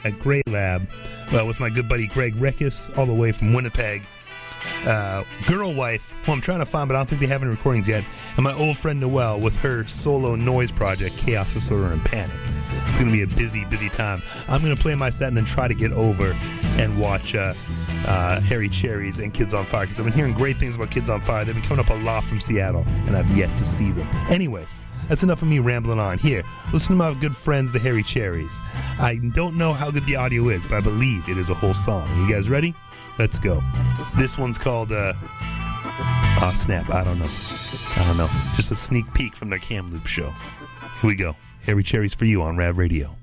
at Grey Lab with my good buddy Greg Reckis, all the way from Winnipeg. Girl Wife, who I'm trying to find, but I don't think they have any recordings yet. And my old friend Noelle with her solo noise project, Chaos, Disorder, and Panic. It's going to be a busy, busy time. I'm going to play my set and then try to get over and watch Harry Cherries and Kids on Fire, because I've been hearing great things about Kids on Fire. They've been coming up a lot from Seattle, and I've yet to see them. Anyways, that's enough of me rambling on. Here, listen to my good friends, the Harry Cherries. I don't know how good the audio is, but I believe it is a whole song. You guys ready? Let's go. This one's called, snap, I don't know. Just a sneak peek from their Kamloops show. Here we go. Harry Cherries for you on Rav Radio.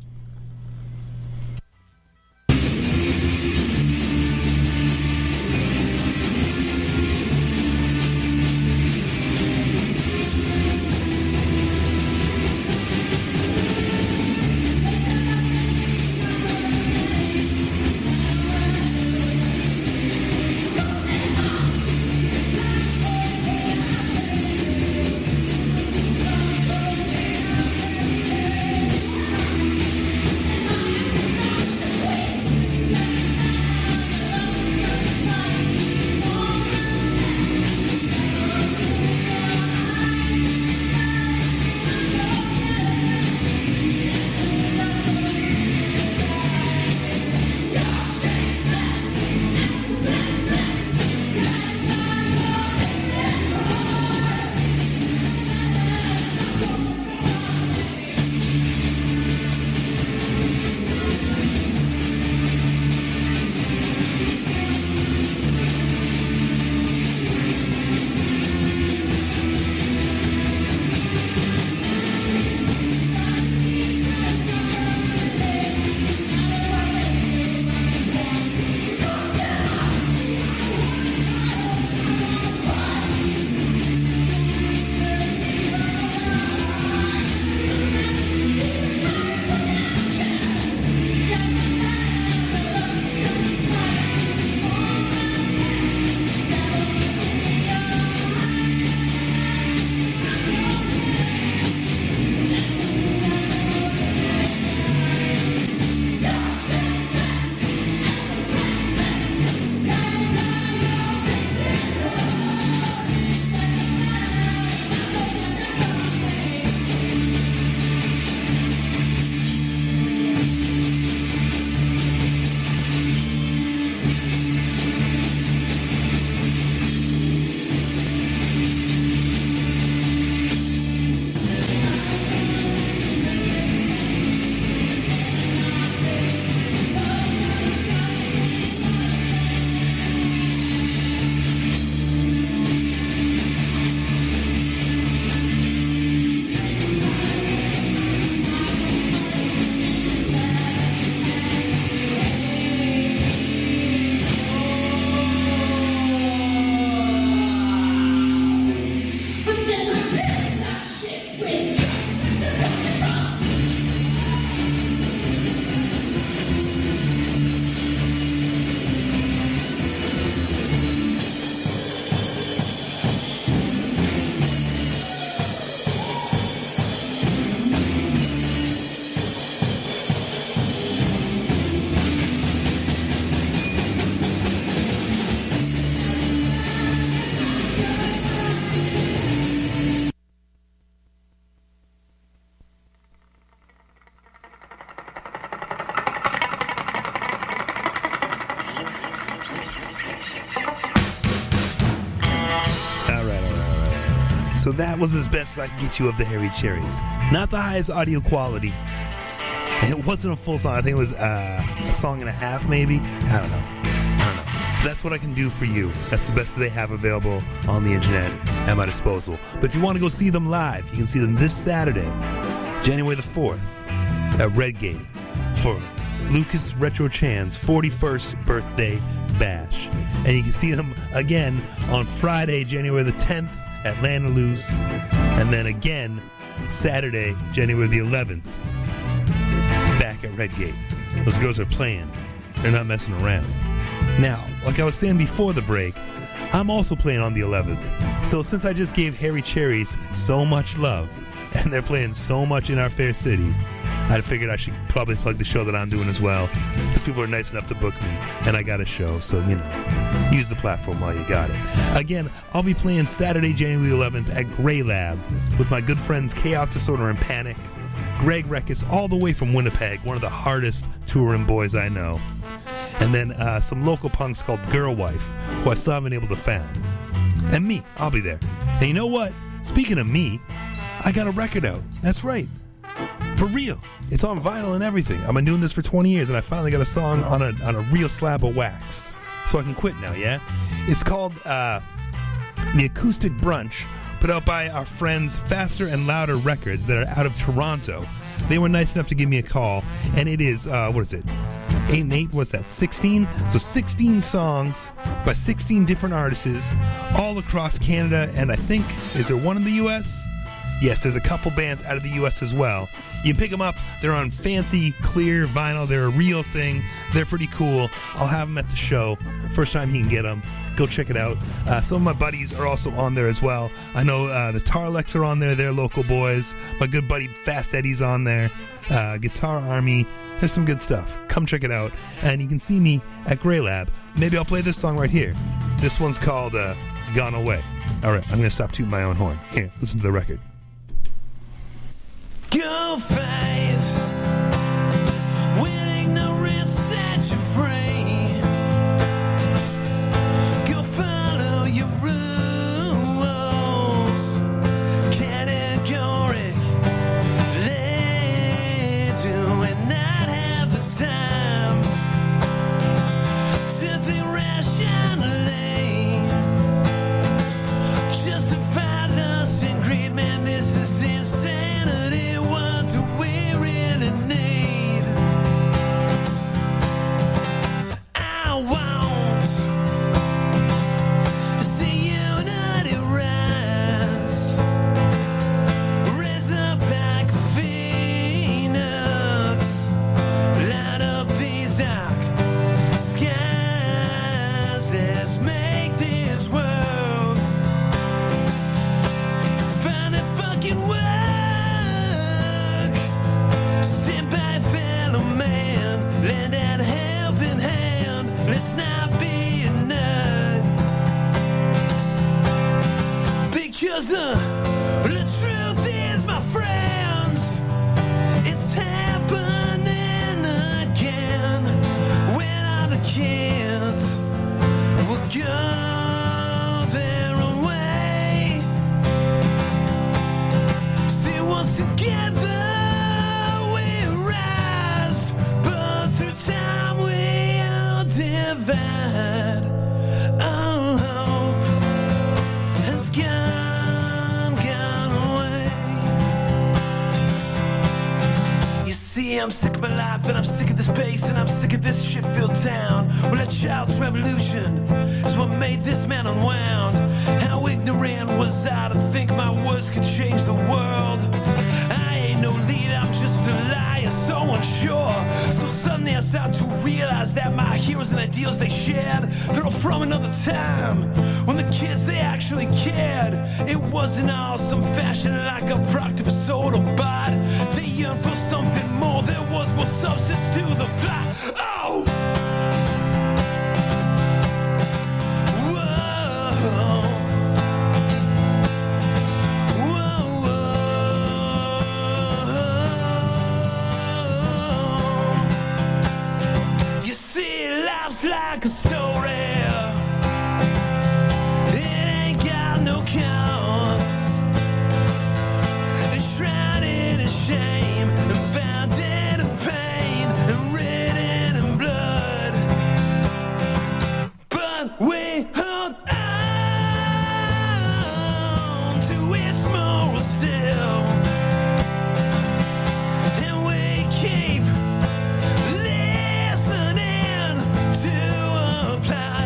So that was as best I could get you of the Harry Cherries. Not the highest audio quality. It wasn't a full song. I think it was a song and a half, maybe. I don't know. But that's what I can do for you. That's the best they have available on the internet at my disposal. But if you want to go see them live, you can see them this Saturday, January the 4th, at Redgate for Lucas Retro Chan's 41st birthday bash. And you can see them again on Friday, January the 10th at Lanaloo's, and then again Saturday, January the 11th, back at Redgate. Those girls are playing. They're not messing around. Now, like I was saying before the break, I'm also playing on the 11th. So since I just gave Harry Cherries so much love, and they're playing so much in our fair city, I figured I should probably plug the show that I'm doing as well, because people are nice enough to book me, and I got a show, so, use the platform while you got it. Again, I'll be playing Saturday, January 11th at Grey Lab with my good friends Chaos Disorder and Panic, Greg Reckes, all the way from Winnipeg, one of the hardest touring boys I know, and then some local punks called Girl Wife, who I still haven't been able to find. And me, I'll be there. And you know what? Speaking of me, I got a record out. That's right. For real. It's on vinyl and everything. I've been doing this for 20 years, and I finally got a song on a real slab of wax. So I can quit now, yeah? It's called The Acoustic Brunch, put out by our friends Faster and Louder Records that are out of Toronto. They were nice enough to give me a call, and it is, 8 and 8, what's that, 16? So 16 songs by 16 different artists all across Canada, and I think, is there one in the U.S.? Yes, there's a couple bands out of the U.S. as well. You can pick them up. They're on fancy, clear vinyl. They're a real thing. They're pretty cool. I'll have them at the show. First time you can get them. Go check it out. Some of my buddies are also on there as well. I know the Tarlex are on there. They're local boys. My good buddy Fast Eddie's on there. Guitar Army. There's some good stuff. Come check it out. And you can see me at Grey Lab. Maybe I'll play this song right here. This one's called Gone Away. All right, I'm going to stop tooting my own horn. Here, listen to the record. Go fight when ignorance sets you free. Go follow your rules. Categoric. They do and not have the time to think rationally. Justify lust and greed, man, this is insanity. What do we really need? I want to see unity rise. Raise up like a phoenix. Light up these dark skies. Let's make this world find a fucking work. Stand by, fellow man. Lend that helping hand. Let's not be a nut. Because the truth is, my friends, it's happening again. When other kids will go their own way. See, once together we rise, but through time we'll divide. All hope has gone away. You see, I'm sick of my life, and I'm sick of this pace, and I'm sick of this shit-filled town. Well, a child's revolution is what made this man unwound. How ignorant was I to think my words could change the world? I ain't no leader, I'm just a liar, so unsure. So suddenly I start to realize that my heroes and ideals they shared, they're all from another time, when the kids they actually cared. It wasn't all some fashion like a product of a soda, but they yearned for something more. There was more substance to the plot. Oh! Whoa. Whoa. You see, life's like a story. It ain't got no cause. It's shrouded in shame and bounded in pain and written in blood. But we hold on to its morals still, and we keep listening to apply.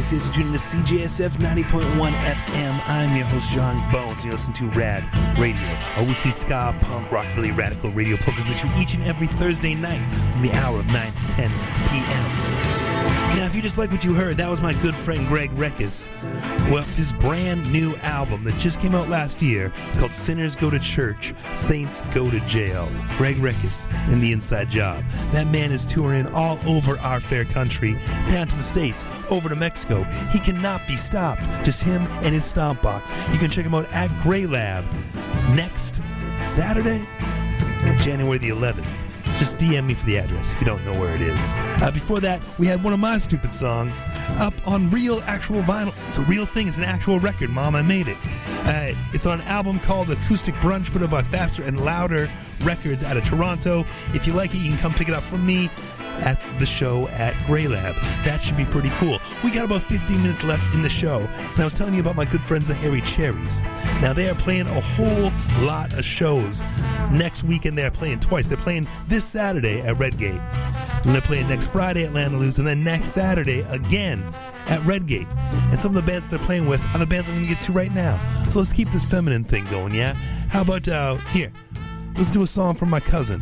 Says you're tuning to CJSF 90.1 FM. I'm your host, Johnny Bones, and you listen to Rad Radio, a weekly ska, punk, rockabilly, radical radio program that you each and every Thursday night from the hour of 9 to 10 p.m. Now, if you just like what you heard, that was my good friend Greg Reckes with his brand new album that just came out last year called Sinners Go to Church, Saints Go to Jail. Greg Reckes in The Inside Job. That man is touring all over our fair country, down to the States, over to Mexico. He cannot be stopped. Just him and his stomp box. You can check him out at Grey Lab next Saturday, January the 11th. Just DM me for the address if you don't know where it is. Before that, we had one of my stupid songs up on real actual vinyl. It's a real thing. It's an actual record, Mom. I made it. It's on an album called Acoustic Brunch, put up by Faster and Louder Records out of Toronto. If you like it, you can come pick it up from me at the show at Grey Lab. That should be pretty cool. We got about 15 minutes left in the show, and I was telling you about my good friends, the Hairy Cherries. Now, they are playing a whole lot of shows. Next weekend, they're playing twice. They're playing this Saturday at Redgate, and they're playing next Friday at Landaloo's, and then next Saturday again at Redgate. And some of the bands they're playing with are the bands I'm going to get to right now. So let's keep this feminine thing going, yeah? How about, here, let's do a song from my cousin.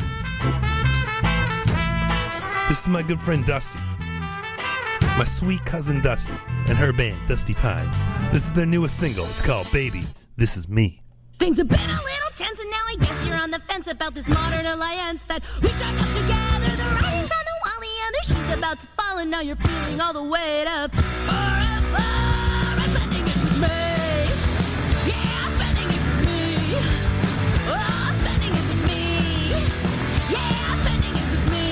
This is my good friend Dusty. My sweet cousin Dusty and her band, Dusty Pines. This is their newest single. It's called Baby, This Is Me. Things have been a little tense, and now I guess you're on the fence about this modern alliance that we struck up together. The writing's on the wall, the other she's about to fall, and now you're feeling all the weight of forever. I'm spending it with me. Yeah, I'm spending it with me. Oh, I'm spending it with me. Yeah, I'm spending it with me.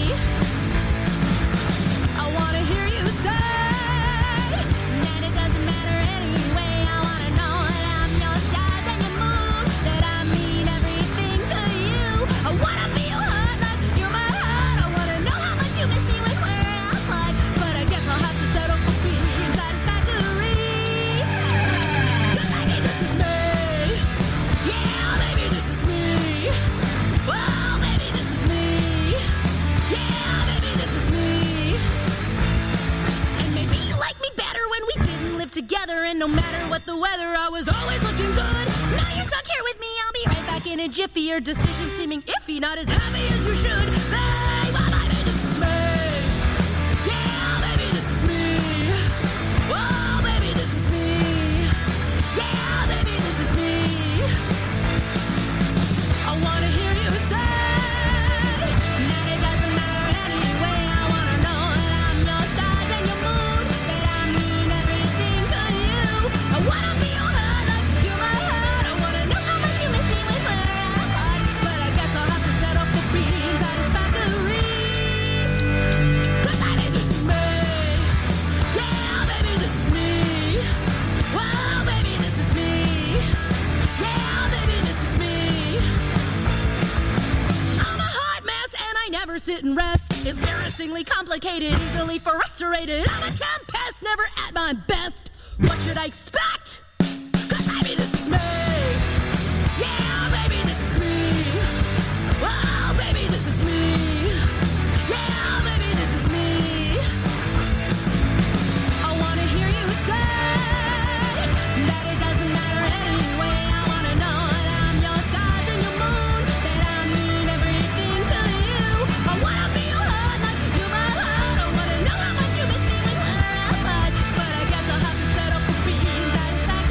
I wanna hear you say that it doesn't matter anyway. I wanna know that I'm your stars and your moon, that I mean everything to you. I wanna be your heart like you're my heart. I wanna know how much you miss me when we're apart. But I guess I'll have to settle for being satisfactory. 'Cause maybe this is me. Yeah, maybe this is me. Oh, maybe this is me. Yeah, maybe this is me. And maybe you like me better when we didn't live together, and no matter what the weather, I was always looking good. Now you're stuck here with me, I'll be right back in a jiffy. Your decision seeming iffy, not as happy as you should. Hey, well, maybe this is me. Yeah, maybe this is me. Oh, maybe this is me. Yeah, maybe this is me. I wanna hear you say that it doesn't matter anyway. I wanna know that I'm your stars and your moon, that I mean everything to you. I wanna be your heart like you're my heart. I wanna know how much you miss me when we're apart. But I guess I'll have to settle for being satisfactory. 'Cause maybe this is me. Yeah, maybe this is me. Well, maybe this is me. Yeah, maybe this is me. I'm a hot mess and I never sit and rest. Embarrassingly complicated, easily frustrated. I'm a tempest, never at my best. What should I expect? 'Cause maybe this is me. Yeah, maybe this is me. Well, maybe this is me. Yeah, maybe this is me. I wanna hear you say that it doesn't matter anyway. I wanna know that I'm your stars and your moon, that I mean everything to you. I wanna be your heart like you're my heart. I wanna know how much you miss me when we're apart. But I guess I'll have to settle for being satisfied.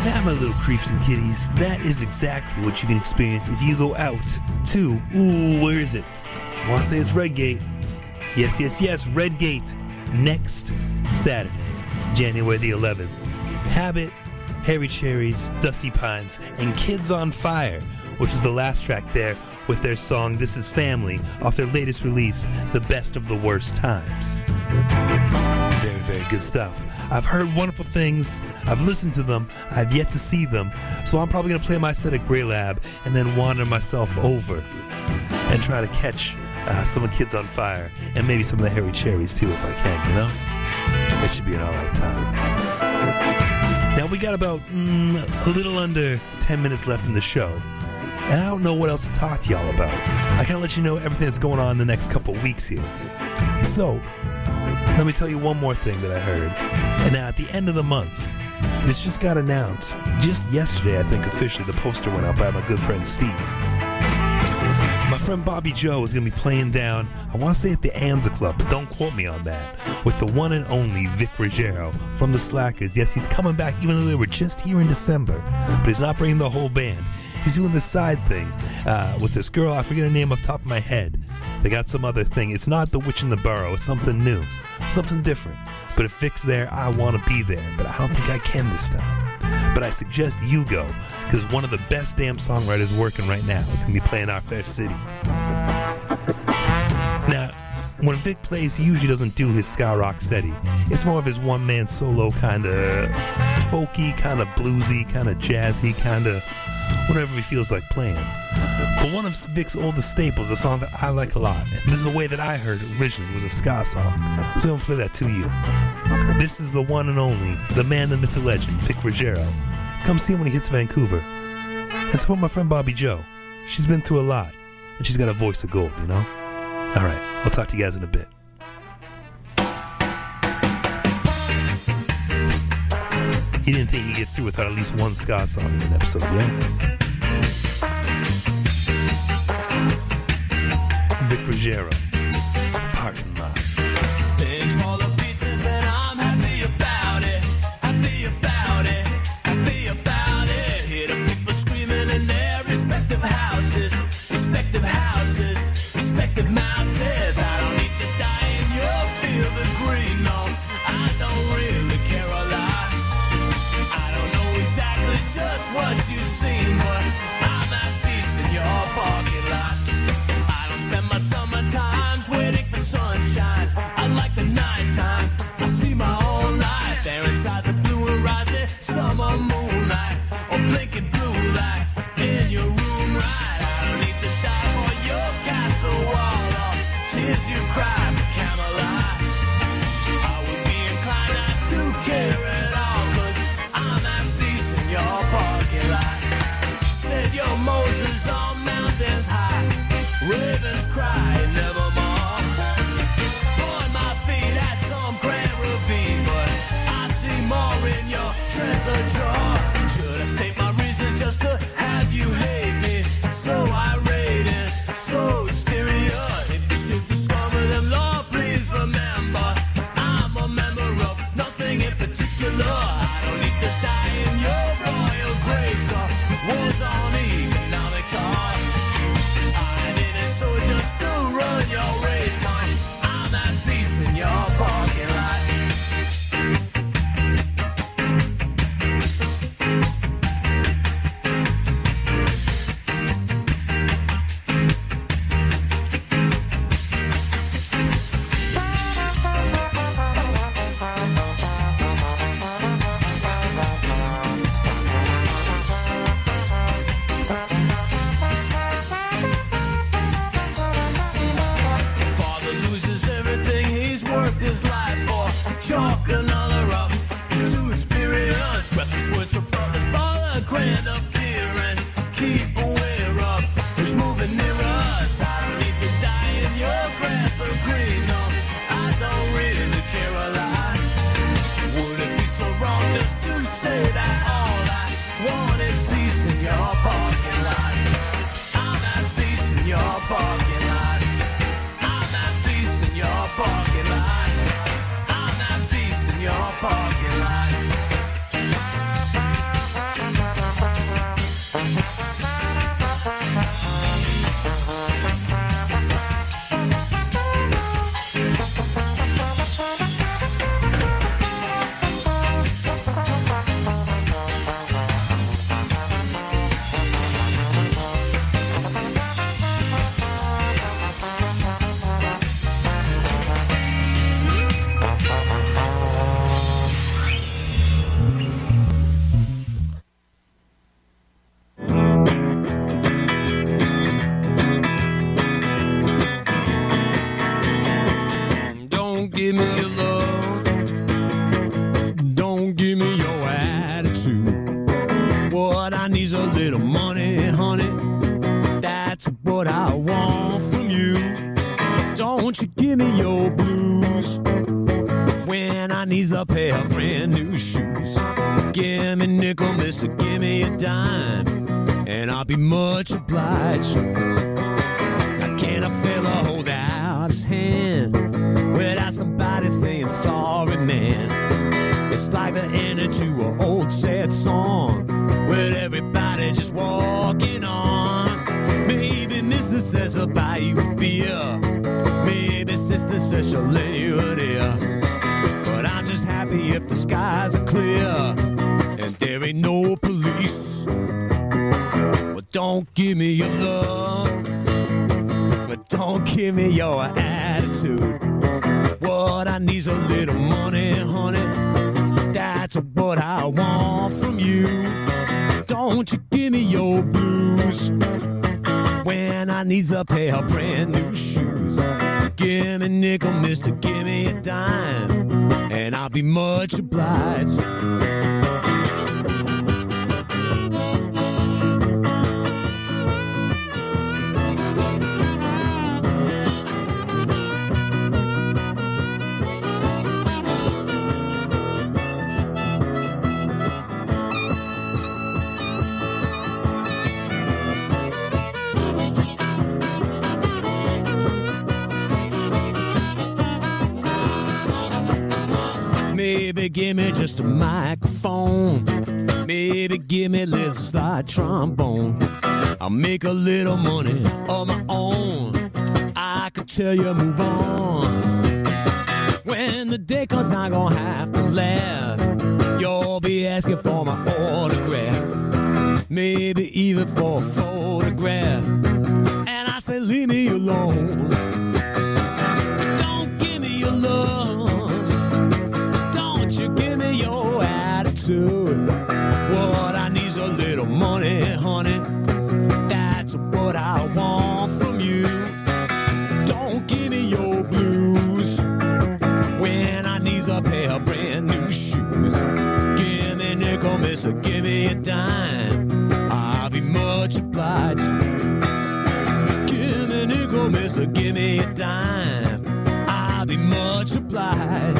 Now, my little creeps and kitties, that is exactly what you can experience if you go out to, where is it? I want to say it's Redgate. Yes, Redgate. Next Saturday, January the 11th. Habit, Harry Cherries, Dusty Pines, and Kids on Fire, which was the last track there with their song This Is Family off their latest release, The Best of the Worst Times. Very, very good stuff. I've heard wonderful things. I've listened to them. I've yet to see them. So I'm probably going to play my set at Grey Lab and then wander myself over and try to catch some of Kids on Fire and maybe some of the Harry Cherries too if I can, you know? It should be an alright time. Now we got about a little under 10 minutes left in the show. And I don't know what else to talk to y'all about. I kind of let you know everything that's going on in the next couple weeks here. So, let me tell you one more thing that I heard. And now at the end of the month, this just got announced. Just yesterday, I think, officially, the poster went out by my good friend Steve. My friend Bobby Joe is going to be playing down, I want to say at the Anza Club, but don't quote me on that, with the one and only Vic Ruggiero from the Slackers. Yes, he's coming back, even though they were just here in December. But he's not bringing the whole band. He's doing this side thing with this girl. I forget her name off the top of my head. They got some other thing. It's not The Witch in the Burrow. It's something new. Something different. But if Vic's there, I want to be there. But I don't think I can this time. But I suggest you go, because one of the best damn songwriters working right now is going to be playing Our Fair City. Now, when Vic plays, he usually doesn't do his ska rock steady. It's more of his one-man solo kind of folky, kind of bluesy, kind of jazzy, kind of whatever he feels like playing. But one of Vic's oldest staples, a song that I like a lot, and this is the way that I heard it originally, was a ska song. So I'm going to play that to you. This is the one and only, the man, the myth, the legend, Vic Ruggiero. Come see him when he hits Vancouver. And support my friend Bobby Joe. She's been through a lot, and she's got a voice of gold, you know? All right, I'll talk to you guys in a bit. He didn't think he'd get through without at least one ska song in an episode, yeah? Vic Ruggiero, Parking Lot. Things fall to pieces and I'm happy about it. Happy about it. Happy about it. Hear the people screaming in their respective houses. Respective houses. Respective mouses. I don't need to die in your field of green. No, I don't really care a lot. I don't know exactly just what you seen, but I'm at peace in your parking lot. I don't spend my summer times waiting for sunshine. I like the nighttime. I see my own light there inside the blue horizon, summer moonlight, or blinking blue light in your room, right? I don't need to die for your castle wall or tears you cry for Camelot. I would be inclined not to care at all, 'cause I'm at peace in your parking lot. Said your Moses on mountains high, ravens cry nevermore. Point my feet at some grand ravine, but I see more in your treasure drawer. Should I state my reasons just to have you hate me? So irate and so exterior. If you should discover them, Lord, please remember I'm a member of nothing in particular. I don't need to die in your royal grace or wars on economic art. I didn't so just to run your race, no, I'm at peace in your parking lot. Father loses everything he's worked his life for. Chalk another up to experience. Breathless words from brothers for the grand appearance. Keep aware of who's moving near us. I don't need to die in your grass or green. No, I don't really care a lot. Would it be so wrong just to say that all I want is peace in your parking lot? I'm at peace in your parking lot. I'm at peace in your parking lot. I'm at peace in your parking lot. What I need's a little money, honey. That's what I want from you. Don't you give me your blues when I needs a pair of brand new shoes. Give me a nickel, mister, give me a dime, and I'll be much obliged. Now can a fella hold out his hand without somebody saying sorry, man? It's like the ending to an old sad song with everybody just walking on. Maybe Mrs. says I'll buy you a beer. Maybe Sister says she'll lend you an ear. But I'm just happy if the skies are clear and there ain't no police. Well, don't give me your love, but don't give me your attitude. What I need's a little money, honey. That's what I want from you. Don't you give me your blues when I needs a pair of brand new shoes. Give me a nickel, mister, give me a dime, and I'll be much obliged. Maybe give me just a microphone. Maybe give me a little slide trombone. I'll make a little money of my own. I could tell you move on. When the day comes, I'm gonna have to laugh. You'll be asking for my autograph, maybe even for a photograph. And I say, leave me alone. Don't give me your love. You give me your attitude. What I need's a little money, honey. That's what I want from you. Don't give me your blues when I needs a pair of brand new shoes. Give me a nickel, mister, give me a dime. I'll be much obliged. Give me a nickel, mister, give me a dime. I'll be much obliged.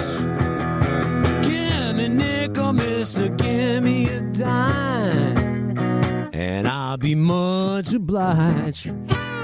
Nickel, mister, give me a dime, and I'll be much obliged.